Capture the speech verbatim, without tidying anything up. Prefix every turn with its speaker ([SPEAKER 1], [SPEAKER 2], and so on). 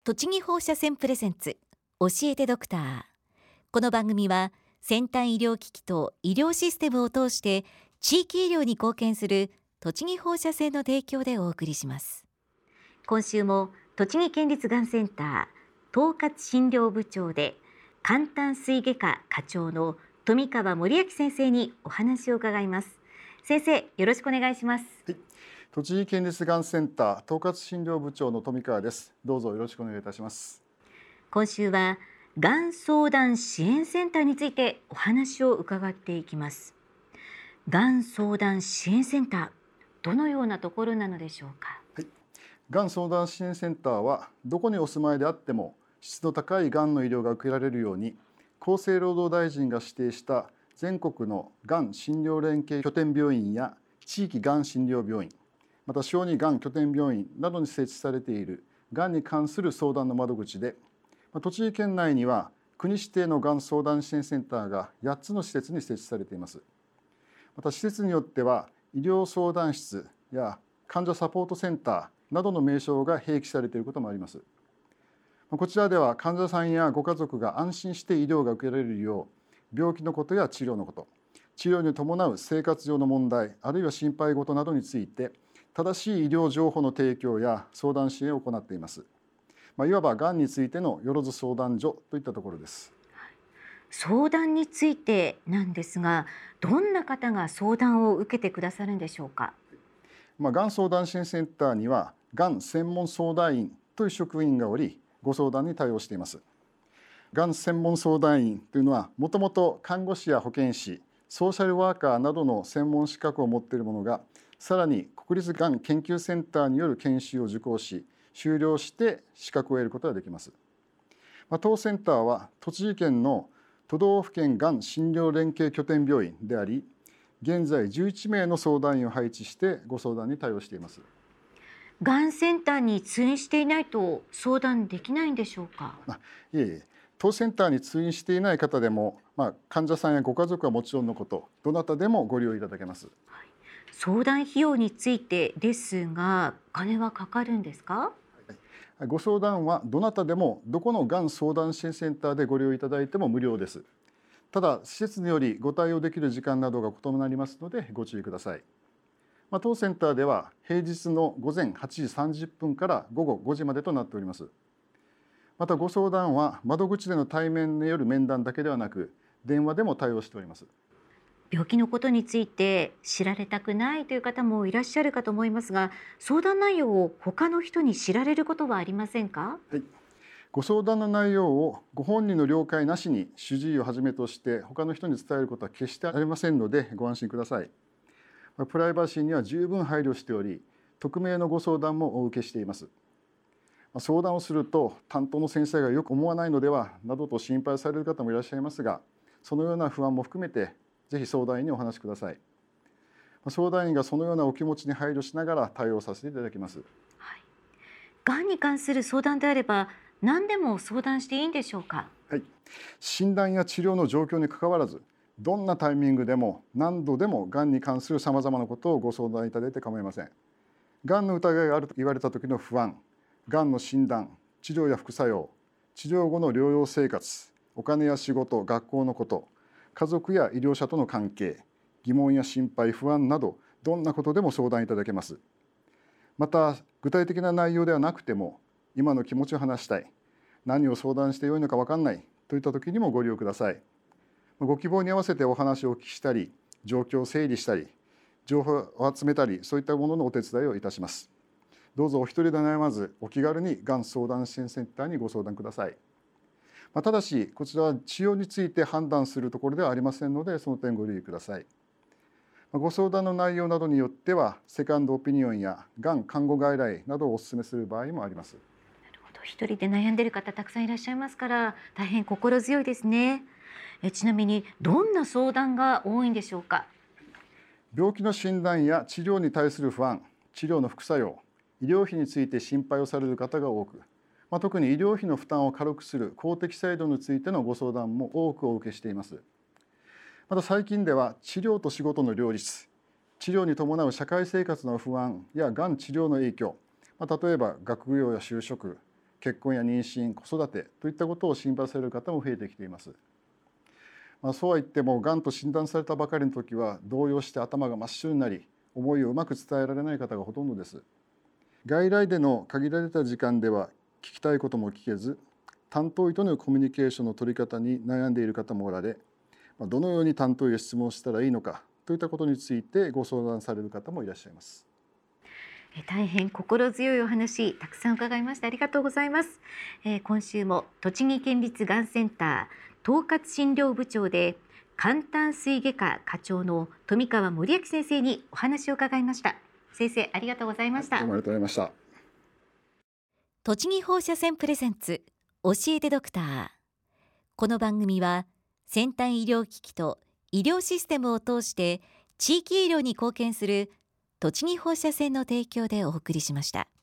[SPEAKER 1] 栃木放射線プレゼンツ教えてドクター。この番組は先端医療機器と医療システムを通して地域医療に貢献する栃木放射線の提供でお送りします。今週も栃木県立がんセンター統括診療部長で肝胆膵外科課長の富川盛明先生にお話を伺います。先生、よろしくお願いします。
[SPEAKER 2] はい、栃木県立がんセンター統括診療部長の富川です。どうぞよろしくお願いいたします。
[SPEAKER 1] 今週はがん相談支援センターについてお話を伺っていきます。がん相談支援センター、どのようなところなのでしょうか。
[SPEAKER 2] はい、がん相談支援センターはどこにお住まいであっても質の高いがんの医療が受けられるように、厚生労働大臣が指定した全国のがん診療連携拠点病院や地域がん診療病院、また小児がん拠点病院などに設置されているがんに関する相談の窓口で、栃木県内には国指定のがん相談支援センターがやっつの施設に設置されています。また施設によっては医療相談室や患者サポートセンターなどの名称が併記されていることもあります。こちらでは患者さんやご家族が安心して医療が受けられるよう、病気のことや治療のこと、治療に伴う生活上の問題、あるいは心配事などについて正しい医療情報の提供や相談支援を行っています。まあ、いわばがんについてのよろず相談所といったところです。
[SPEAKER 1] 相談についてなんですが、どんな方が相談を受けてくださるんでしょうか。
[SPEAKER 2] まあ、がん相談支援センターにはがん専門相談員という職員がおり、ご相談に対応しています。がん専門相談員というのはもともと看護師や保健師、ソーシャルワーカーなどの専門資格を持っているものが、さらに国立がん研究センターによる研修を受講し修了して資格を得ることができます。まあ、当センターは栃木県の都道府県がん診療連携拠点病院であり、現在じゅういちめいの相談員を配置してご相談に対応しています。
[SPEAKER 1] がんセンターに通院していないと相談できないんでしょうか。
[SPEAKER 2] あいえいえ、当センターに通院していない方でも、まあ、患者さんやご家族はもちろんのこと、どなたでもご利用いただけます。
[SPEAKER 1] はい、相談費用についてですが、お金はかかるんですか。
[SPEAKER 2] ご相談はどなたでもどこのがん相談支援センターでご利用いただいても無料です。ただ施設によりご対応できる時間などが異なりますのでご注意ください。まあ、当センターでは平日の午前はちじさんじゅっぷんから午後ごじまでとなっております。またご相談は窓口での対面による面談だけではなく、電話でも対応しております。
[SPEAKER 1] 病気のことについて知られたくないという方もいらっしゃるかと思いますが、相談内容を他の人に知られることはありませんか。
[SPEAKER 2] はい、ご相談の内容をご本人の了解なしに主治医をはじめとして他の人に伝えることは決してありませんのでご安心ください。プライバシーには十分配慮しており、匿名のご相談もお受けしています。相談をすると担当の先生がよく思わないのではなどと心配される方もいらっしゃいますが、そのような不安も含めてぜひ相談員にお話しください。相談員がそのようなお気持ちに配慮しながら対応させていただきます。
[SPEAKER 1] はい、がんに関する相談であれば何でも相談していいんでしょうか。
[SPEAKER 2] はい、診断や治療の状況にかかわらず、どんなタイミングでも何度でもがんに関するさまざまなことをご相談いただいて構いません。がんの疑いがあると言われた時の不安、がんの診断、治療や副作用、治療後の療養生活、お金や仕事、学校のこと、家族や医療者との関係、疑問や心配、不安などどんなことでも相談いただけます。また具体的な内容ではなくても、今の気持ちを話したい、何を相談してよいのか分かんないといった時にもご利用ください。ご希望に合わせてお話をお聞きしたり、状況を整理したり、情報を集めたり、そういったもののお手伝いをいたします。どうぞお一人で悩まずお気軽にがん相談支援センターにご相談ください。まあ、ただしこちらは治療について判断するところではありませんので、その点ご留意ください。ご相談の内容などによってはセカンドオピニオンやがん看護外来などをお勧めする場合もあります。
[SPEAKER 1] なるほど、一人で悩んでいる方たくさんいらっしゃいますから大変心強いですね。えちなみにどんな相談が多いんでしょうか。
[SPEAKER 2] 病気の診断や治療に対する不安、治療の副作用、医療費について心配をされる方が多く、まあ、特に医療費の負担を軽くする公的制度についてのご相談も多くお受けしています。また最近では治療と仕事の両立、治療に伴う社会生活の不安やがん治療の影響、まあ、例えば学業や就職、 結婚や妊娠、子育てといったことを心配される方も増えてきています。まあ、そうは言っても、がんと診断されたばかりの時は動揺して頭が真っ白になり、思いをうまく伝えられない方がほとんどです。外来での限られた時間では聞きたいことも聞けず、担当医とのコミュニケーションの取り方に悩んでいる方もおられ、どのように担当医へ質問したらいいのかといったことについてご相談される方もいらっしゃいます。
[SPEAKER 1] 大変心強いお話たくさん伺いましてありがとうございます。えー、今週も栃木県立がんセンター統括診療部長で肝胆膵外科課長の富川盛明先生にお話を伺いました。先生ありがとうございました。
[SPEAKER 2] どうもありがとうございました。
[SPEAKER 1] 栃木放射線プレゼンツ教えてドクター。この番組は先端医療機器と医療システムを通して地域医療に貢献する栃木放射線の提供でお送りしました。